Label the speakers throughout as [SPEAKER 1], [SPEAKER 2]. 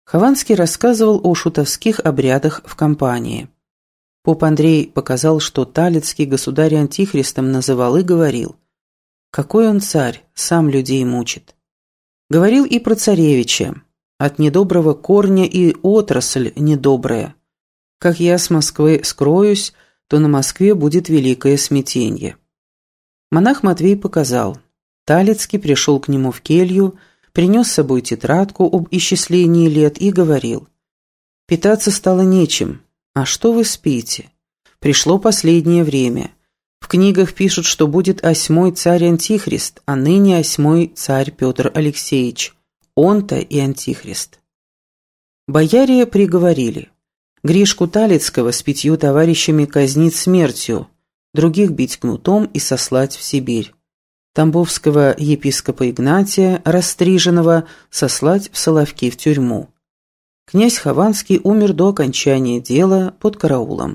[SPEAKER 1] Хованский рассказывал о шутовских обрядах в компании. Поп Андрей показал, что Талицкий государя антихристом называл и говорил: «Какой он царь, сам людей мучит». Говорил и про царевича: «От недоброго корня и отрасль недобрая. Как я с Москвы скроюсь, то на Москве будет великое смятенье». Монах Матвей показал: Талицкий пришел к нему в келью, принес с собой тетрадку об исчислении лет и говорил: «Питаться стало нечем. А что вы спите? Пришло последнее время. В книгах пишут, что будет 8-й царь Антихрист, а ныне 8-й царь Петр Алексеевич. Он-то и Антихрист». Бояре приговорили: Гришку Талицкого с 5 товарищами казнить смертью, других бить кнутом и сослать в Сибирь. Тамбовского епископа Игнатия, расстриженного, сослать в Соловки в тюрьму. Князь Хованский умер до окончания дела под караулом.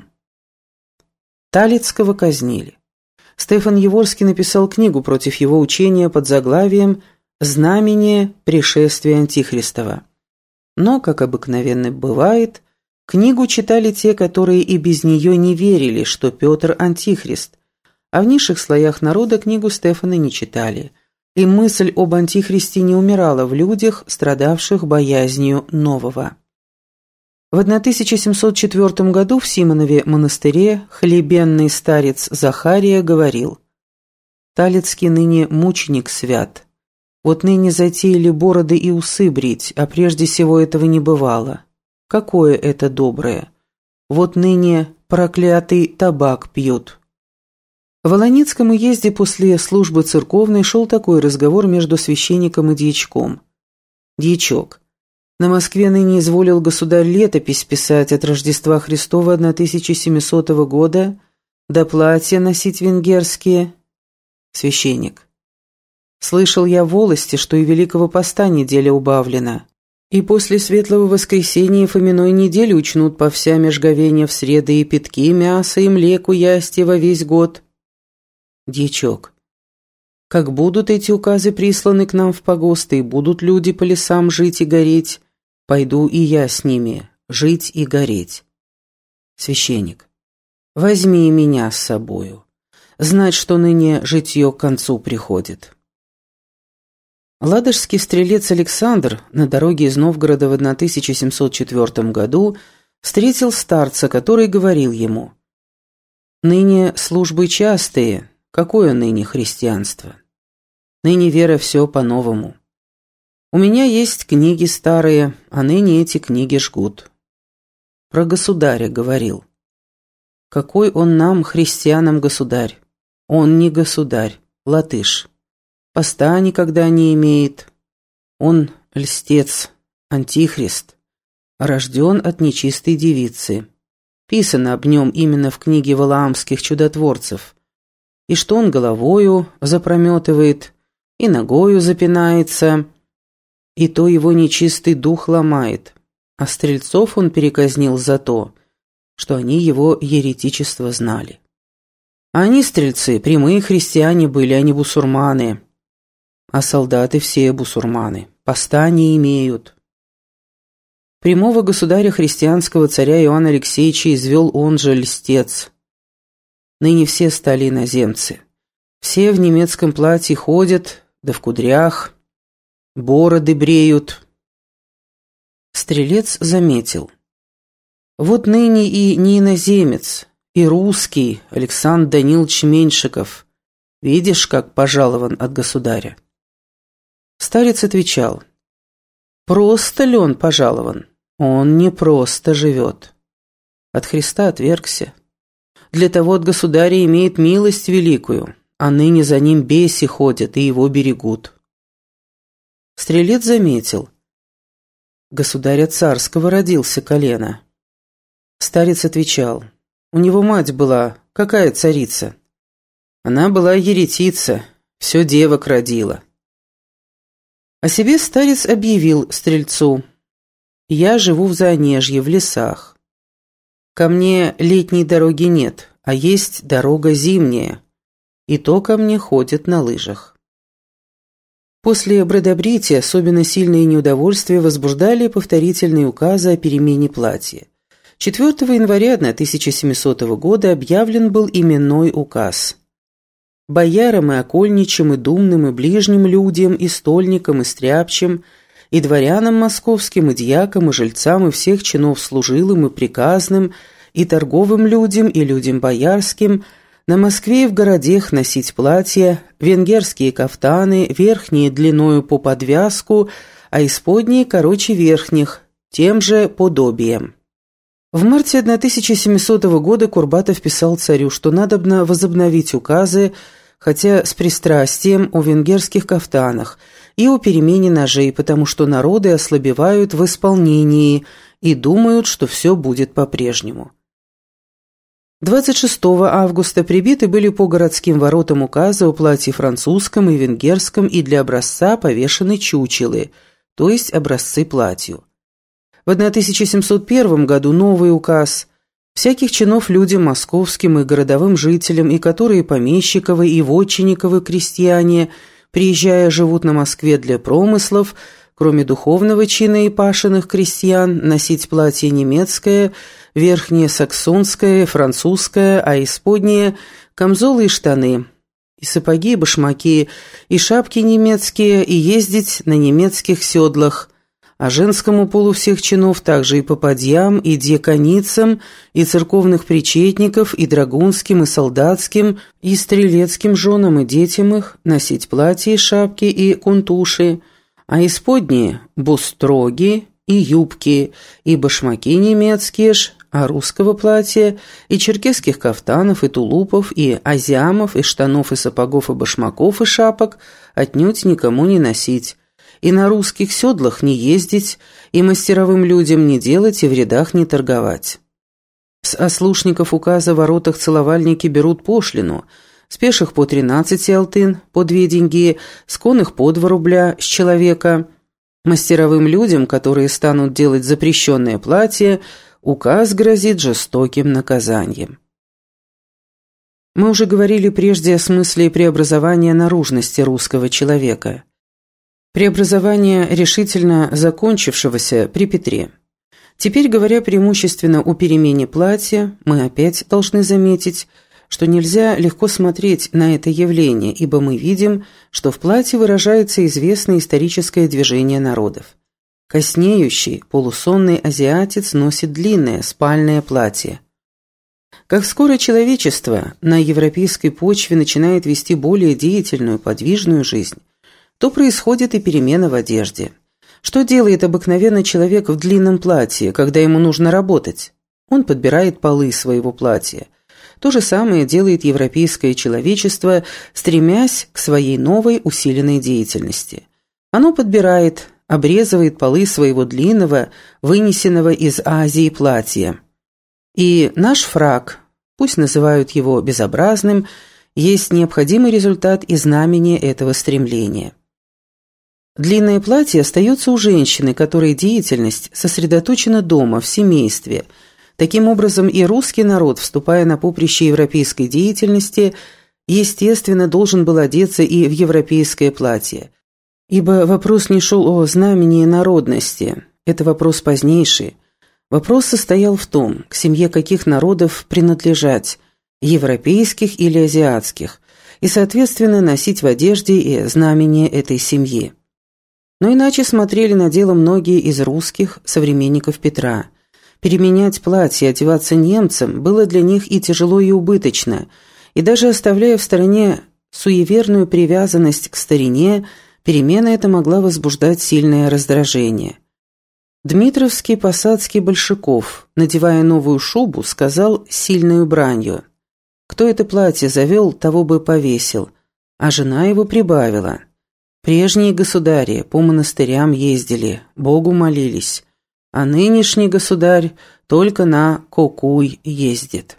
[SPEAKER 1] Талицкого казнили. Стефан Яворский написал книгу против его учения под заглавием «Знамение пришествия Антихристова». Но, как обыкновенно бывает, книгу читали те, которые и без нее не верили, что Петр – Антихрист, а в низших слоях народа книгу Стефана не читали, и мысль об Антихристе не умирала в людях, страдавших боязнью нового. В 1704 году в Симонове монастыре хлебенный старец Захария говорил: «Талицкий ныне мученик свят. Вот ныне затеяли бороды и усы брить, а прежде всего этого не бывало. Какое это доброе! Вот ныне проклятый табак пьют». В Волоницком уезде после службы церковной шел такой разговор между священником и дьячком. Дьячок: «На Москве ныне изволил государь летопись писать от Рождества Христова 1700 года, да платья носить венгерские». Священник: «Слышал я в волости, что и Великого Поста неделя убавлена, и после Светлого Воскресения Фоминой недели учнут по вся межговения в среды и пятки, мясо и млеку ястье во весь год». Дьячок: «Как будут эти указы присланы к нам в погосты, и будут люди по лесам жить и гореть, пойду и я с ними, жить и гореть». Священник: «Возьми меня с собою, знать, что ныне житье к концу приходит». Ладожский стрелец Александр на дороге из Новгорода в 1704 году встретил старца, который говорил ему: «Ныне службы частые, какое ныне христианство? Ныне вера все по-новому. У меня есть книги старые, а ныне эти книги жгут». Про государя говорил: «Какой он нам, христианам, государь? Он не государь, латыш. Поста никогда не имеет. Он льстец, антихрист, рожден от нечистой девицы. Писано об нем именно в книге валаамских чудотворцев. И что он головою запрометывает, и ногою запинается, и то его нечистый дух ломает, а стрельцов он переказнил за то, что они его еретичество знали. А они, стрельцы, прямые христиане были, а не бусурманы, а солдаты все бусурманы, поста не имеют». Прямого государя христианского царя Иоанна Алексеевича извел он же льстец. Ныне все стали иноземцы. Все в немецком платье ходят, да в кудрях, бороды бреют. Стрелец заметил: «Вот ныне и не иноземец, и русский Александр Данилович Меньшиков. Видишь, как пожалован от государя». Старец отвечал: «Просто ли он пожалован? Он не просто живет. От Христа отвергся. Для того от государя имеет милость великую, а ныне за ним беси ходят и его берегут». Стрелец заметил: «Государя царского родился колено». Старец отвечал: «У него мать была, какая царица? Она была еретица, все девок родила». О себе старец объявил стрельцу: «Я живу в Заонежье, в лесах. Ко мне летней дороги нет, а есть дорога зимняя, и то ко мне ходят на лыжах». После Бродобрития особенно сильное неудовольствие возбуждали повторительные указы о перемене платья. 4 января 1700 года объявлен был именной указ. Боярам и окольничим, и думным, и ближним людям, и стольникам, и стряпчим, и дворянам московским, и дьякам, и жильцам, и всех чинов служилым, и приказным, и торговым людям, и людям боярским – на Москве и в городах носить платья, венгерские кафтаны, верхние длиною по подвязку, а исподние короче верхних, тем же подобием. В марте 1700 года Курбатов писал царю, что надобно возобновить указы, хотя с пристрастием, о венгерских кафтанах и о перемене ножей, потому что народы ослабевают в исполнении и думают, что все будет по-прежнему. 26 августа прибиты были по городским воротам указы о платье французском и венгерском и для образца повешены чучелы, то есть образцы платью. В 1701 году новый указ всяких чинов людям московским и городовым жителям, и которые помещиковы и вотчинниковы крестьяне, приезжая, живут на Москве для промыслов, кроме духовного чина и пашенных крестьян, носить платье немецкое, верхнее саксонское, французское, а исподнее – камзолы и штаны, и сапоги, и башмаки, и шапки немецкие, и ездить на немецких седлах, а женскому полу всех чинов также и попадьям, и дьяконицам, и церковных причетников, и драгунским, и солдатским, и стрелецким женам и детям их носить платья и шапки и кунтуши, а исподние – бустроги и юбки, и башмаки немецкие ж, а русского платья, и черкесских кафтанов, и тулупов, и азиамов, и штанов, и сапогов, и башмаков, и шапок отнюдь никому не носить, и на русских седлах не ездить, и мастеровым людям не делать, и в рядах не торговать. С ослушников указа в воротах целовальники берут пошлину, с пеших по 13 алтын, по 2 деньги, с конных по 2 рубля с человека. Мастеровым людям, которые станут делать запрещенное платье, указ грозит жестоким наказанием. Мы уже говорили прежде о смысле преобразования наружности русского человека. Преобразование решительно закончившегося при Петре. Теперь, говоря преимущественно о перемене платья, мы опять должны заметить, что нельзя легко смотреть на это явление, ибо мы видим, что в платье выражается известное историческое движение народов. Коснеющий, полусонный азиатец носит длинное спальное платье. Как скоро человечество на европейской почве начинает вести более деятельную, подвижную жизнь, то происходит и перемена в одежде. Что делает обыкновенный человек в длинном платье, когда ему нужно работать? Он подбирает полы своего платья. То же самое делает европейское человечество, стремясь к своей новой усиленной деятельности. Оно подбирает, обрезывает полы своего длинного, вынесенного из Азии платья. И наш фрак, пусть называют его безобразным, есть необходимый результат и знамение этого стремления. Длинное платье остается у женщины, которой деятельность сосредоточена дома, в семействе. Таким образом, и русский народ, вступая на поприще европейской деятельности, естественно, должен был одеться и в европейское платье. Ибо вопрос не шел о знамении народности, это вопрос позднейший. Вопрос состоял в том, к семье каких народов принадлежать, европейских или азиатских, и, соответственно, носить в одежде и знамение этой семьи. Но иначе смотрели на дело многие из русских современников Петра. Переменять платье и одеваться немцам было для них и тяжело, и убыточно, и даже оставляя в стороне суеверную привязанность к старине, перемена эта могла возбуждать сильное раздражение. Дмитровский посадский Большаков, надевая новую шубу, сказал сильную бранью: «Кто это платье завел, того бы повесил», а жена его прибавила: «Прежние государи по монастырям ездили, Богу молились, а нынешний государь только на Кокуй ездит».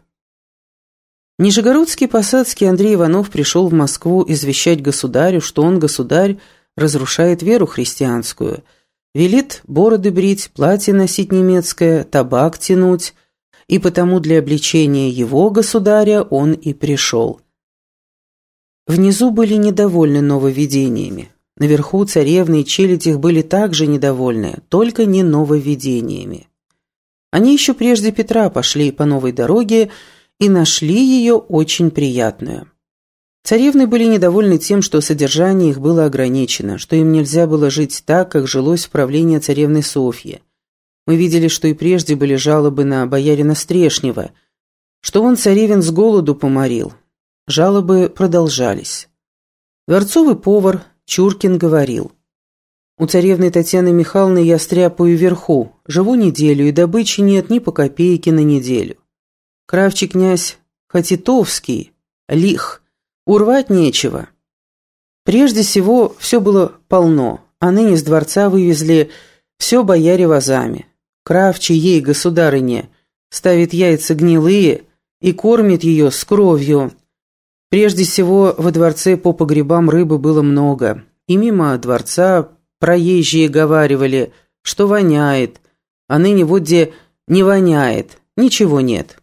[SPEAKER 1] Нижегородский посадский Андрей Иванов пришел в Москву извещать государю, что он, государь, разрушает веру христианскую, велит бороды брить, платье носить немецкое, табак тянуть, и потому для обличения его, государя, он и пришел. Внизу были недовольны нововведениями. Наверху царевны и челядь их были также недовольны, только не нововведениями. Они еще прежде Петра пошли по новой дороге и нашли ее очень приятную. Царевны были недовольны тем, что содержание их было ограничено, что им нельзя было жить так, как жилось в правлении царевны Софьи. Мы видели, что и прежде были жалобы на боярина Стрешнева, что он царевин с голоду поморил. Жалобы продолжались. Дворцовый повар Чуркин говорил: «У царевны Татьяны Михайловны я стряпаю вверху, живу неделю, и добычи нет ни по копейке на неделю. Кравчий князь Хатитовский, лих, урвать нечего. Прежде всего, все было полно, а ныне с дворца вывезли все бояре возами. Кравчий ей, государыне, ставит яйца гнилые и кормит ее с кровью. Прежде всего, во дворце по погребам рыбы было много, и мимо дворца проезжие говаривали, что воняет, а ныне вот где не воняет, ничего нет».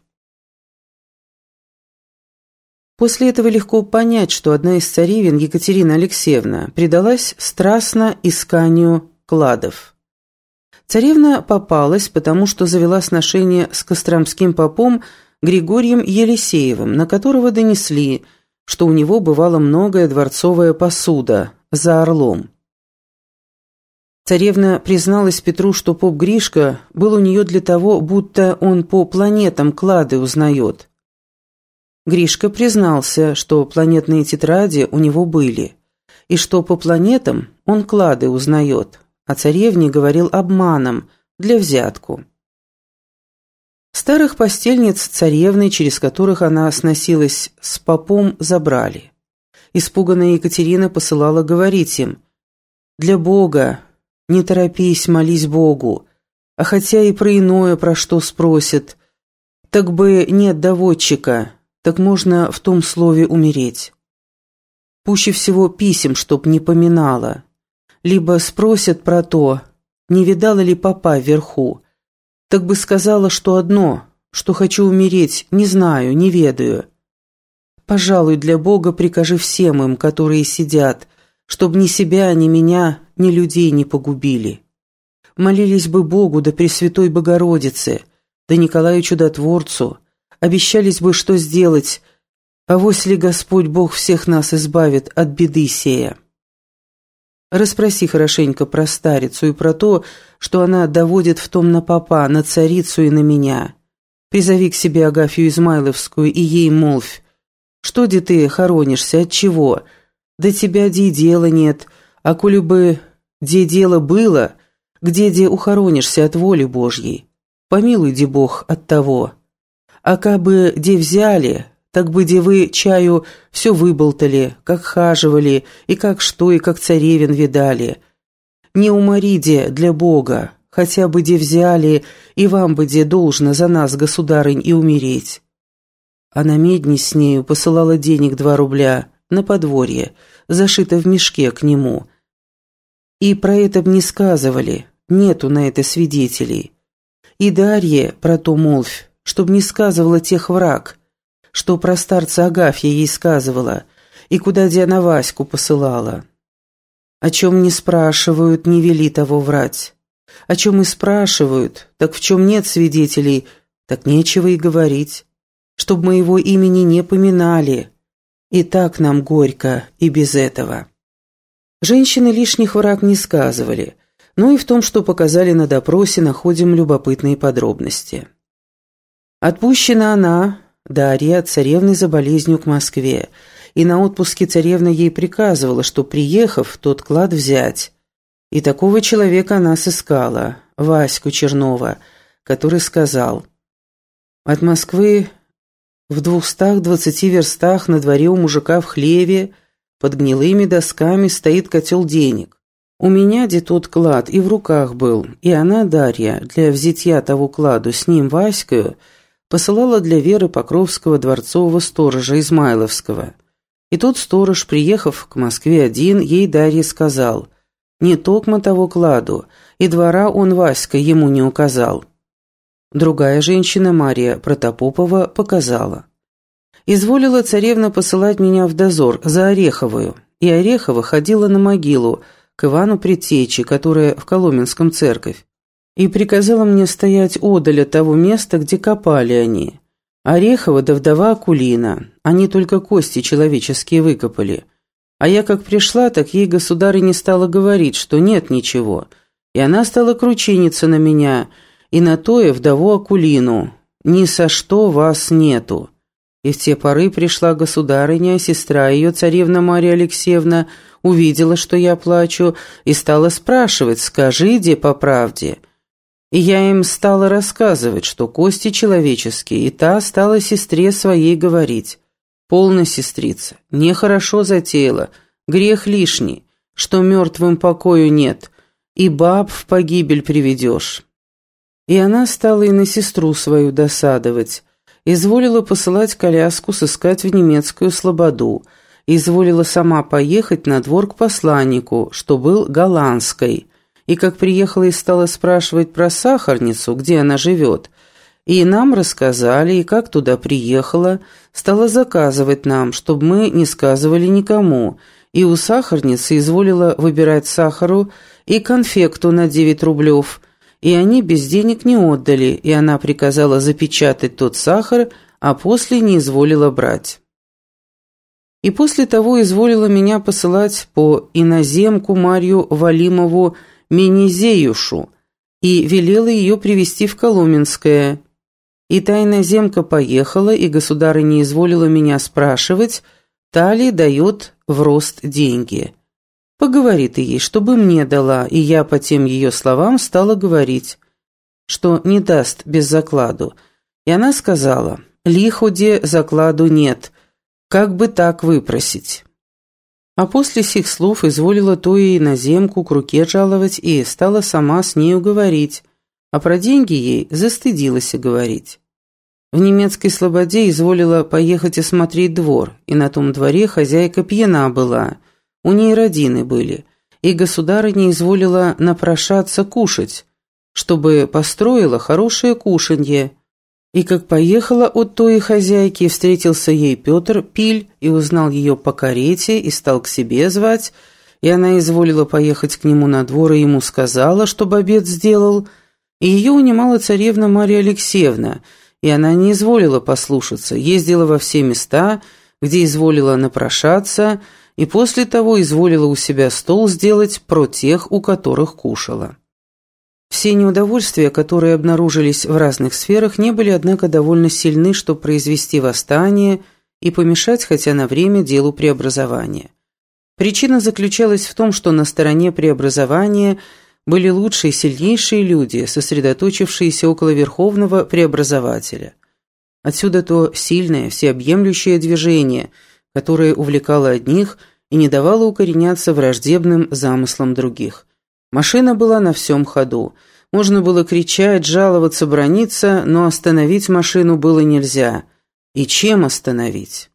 [SPEAKER 1] После этого легко понять, что одна из царевин, Екатерина Алексеевна, предалась страстно исканию кладов. Царевна попалась, потому что завела сношение с костромским попом Григорием Елисеевым, на которого донесли, что у него бывала многое дворцовая посуда за Орлом. Царевна призналась Петру, что поп Гришка был у нее для того, будто он по планетам клады узнает. Гришка признался, что планетные тетради у него были, и что по планетам он клады узнает, а царевне говорил обманом, для взятку. Старых постельниц царевны, через которых она сносилась с попом, забрали. Испуганная Екатерина посылала говорить им: «Для Бога, не торопись, молись Богу, а хотя и про иное, про что спросят, так бы нет доводчика, так можно в том слове умереть. Пуще всего писем, чтоб не поминала. Либо спросят про то, не видала ли попа вверху, так бы сказала, что одно, что хочу умереть, не знаю, не ведаю. Пожалуй, для Бога прикажи всем им, которые сидят, чтоб ни себя, ни меня, ни людей не погубили. Молились бы Богу да Пресвятой Богородице, да Николаю Чудотворцу, обещались бы, что сделать, авось ли Господь Бог всех нас избавит от беды сея. Расспроси хорошенько про старицу и про то, что она доводит в том на попа, на царицу и на меня. Призови к себе Агафью Измайловскую и ей молвь: что де ты хоронишься, от чего? Да тебя де дела нет, а коли бы де дело было, где де ухоронишься от воли Божьей? Помилуй де Бог от того. А кабы де взяли, так бы де вы чаю все выболтали, как хаживали, и как что, и как царевин видали. Не умори де для Бога, хотя бы де взяли, и вам бы де должно за нас, государынь, и умереть». А на медни с нею посылала денег 2 рубля на подворье, зашито в мешке к нему. И про это б не сказывали, нету на это свидетелей. И Дарье про то молвь, чтоб не сказывала тех враг, что про старца Агафья ей сказывала, и куда Диана Ваську посылала. О чем не спрашивают, не вели того врать. О чем и спрашивают, так в чем нет свидетелей, так нечего и говорить, чтоб моего имени не поминали. И так нам горько и без этого. Женщины лишних враг не сказывали, но и в том, что показали на допросе, находим любопытные подробности. Отпущена она, Дарья, от царевны за болезнью к Москве, и на отпуске царевна ей приказывала, что, приехав, тот клад взять. И такого человека она сыскала, Ваську Чернова, который сказал: «От Москвы в 220 верстах на дворе у мужика в хлеве под гнилыми досками стоит котел денег. У меня де тот клад и в руках был, и она, Дарья, для взятья того кладу с ним Ваською, посылала для Веры Покровского дворцового сторожа Измайловского. И тот сторож, приехав к Москве один, ей Дарье сказал: не токмо того кладу, и двора он Васька ему не указал». Другая женщина, Мария Протопопова, показала: «Изволила царевна посылать меня в дозор за Ореховую, и Орехова ходила на могилу к Ивану Предтече, которая в Коломенском церковь, и приказала мне стоять одаль от того места, где копали они. Орехова да вдова Акулина, они только кости человеческие выкопали. А я как пришла, так ей государыня стала говорить, что нет ничего, и она стала кручиниться на меня, и на то и вдову Акулину, ни со что вас нету. И в те поры пришла государыня, сестра ее, царевна Марья Алексеевна, увидела, что я плачу, и стала спрашивать, скажи, де по правде. И я им стала рассказывать, что кости человеческие, и та стала сестре своей говорить. Полно, сестрица, нехорошо затеяла, грех лишний, что мертвым покою нет, и баб в погибель приведешь. И она стала и на сестру свою досадовать, изволила посылать коляску сыскать в немецкую слободу, изволила сама поехать на двор к посланнику, что был голландской, и как приехала и стала спрашивать про сахарницу, где она живет, и нам рассказали, и как туда приехала, стала заказывать нам, чтобы мы не сказывали никому, и у сахарницы изволила выбирать сахару и конфекту на 9 рублев, и они без денег не отдали, и она приказала запечатать тот сахар, а после не изволила брать. И после того изволила меня посылать по иноземку Марью Валимову Менезеюшу, и велела ее привезти в Коломенское. И та иноземка поехала, и государыня изволила меня спрашивать, та ли дает в рост деньги. Поговори ты ей, чтобы мне дала, и я по тем ее словам стала говорить, что не даст без закладу. И она сказала, лиходе закладу нет, как бы так выпросить. А после сих слов изволила то и иноземку к руке жаловать, и стала сама с нею говорить, а про деньги ей застыдилась говорить. В немецкой слободе изволила поехать осмотреть двор, и на том дворе хозяйка пьяна была, у ней родины были, и государыня изволила напрошаться кушать, чтобы построила хорошее кушанье. И как поехала от той хозяйки, встретился ей Петр Пиль и узнал ее по карете и стал к себе звать, и она изволила поехать к нему на двор и ему сказала, чтобы обед сделал, и ее унимала царевна Марья Алексеевна, и она не изволила послушаться, ездила во все места, где изволила напрошаться, и после того изволила у себя стол сделать про тех, у которых кушала. Все неудовольствия, которые обнаружились в разных сферах, не были, однако, довольно сильны, чтобы произвести восстание и помешать хотя на время делу преобразования. Причина заключалась в том, что на стороне преобразования были лучшие и сильнейшие люди, сосредоточившиеся около верховного преобразователя. Отсюда то сильное, всеобъемлющее движение, которое увлекало одних и не давало укореняться враждебным замыслам других. Машина была на всем ходу. Можно было кричать, жаловаться, браниться, но остановить машину было нельзя. И чем остановить?